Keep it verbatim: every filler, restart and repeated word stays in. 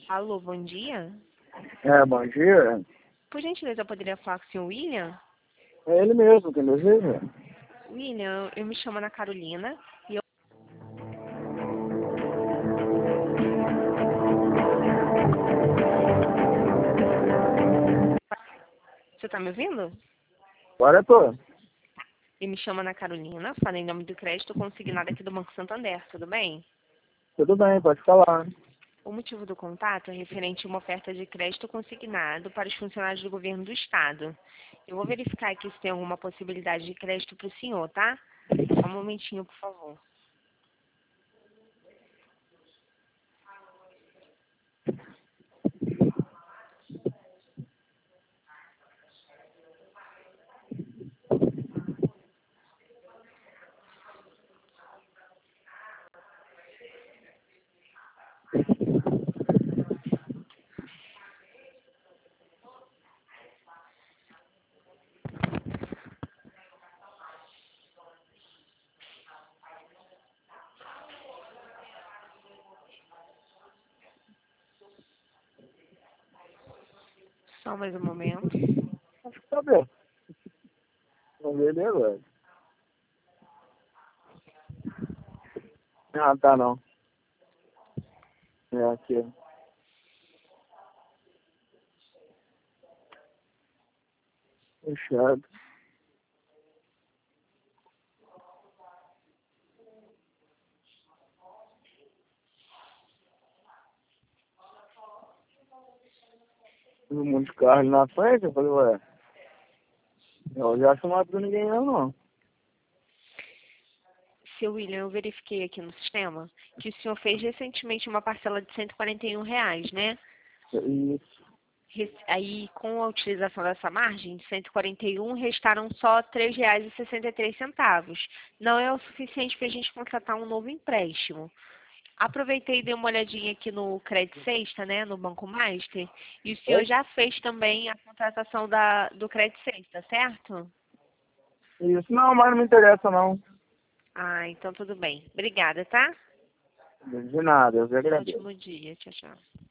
Alô, bom dia. É, bom dia. Por gentileza, eu poderia falar com o senhor William? É ele mesmo, quem deseja. William, eu me chamo Ana Carolina e eu... Você tá me ouvindo? Agora eu tô. Eu me chamo Ana Carolina, falei em nome do crédito consignado aqui do Banco Santander, tudo bem? Tudo bem, pode falar. O motivo do contato é referente a uma oferta de crédito consignado para os funcionários do governo do estado. Eu vou verificar aqui se tem alguma possibilidade de crédito para o senhor, tá? Só um momentinho, por favor. Só mais um momento. Acho que tá bem. Vamos ver ele agora. Ah, tá não. É aqui. Fechado. Todo mundo de carro ali na frente, eu falei, ué. Eu já acho não pra ninguém não, não. Seu William, eu verifiquei aqui no sistema que o senhor fez recentemente uma parcela de cento e quarenta e um reais, né? Isso. Re- Aí, com a utilização dessa margem de cento e quarenta e um, restaram só três reais e sessenta e três centavos. Não é o suficiente para a gente contratar um novo empréstimo. Aproveitei e dei uma olhadinha aqui no Credit Sexta, né, no Banco Master, e o senhor Oi? já fez também a contratação da, do Credit Sexta, certo? Isso. Não, mas não me interessa não. Ah, então tudo bem. Obrigada, tá? De nada, eu que agradeço. Ótimo dia. Tchau, tchau.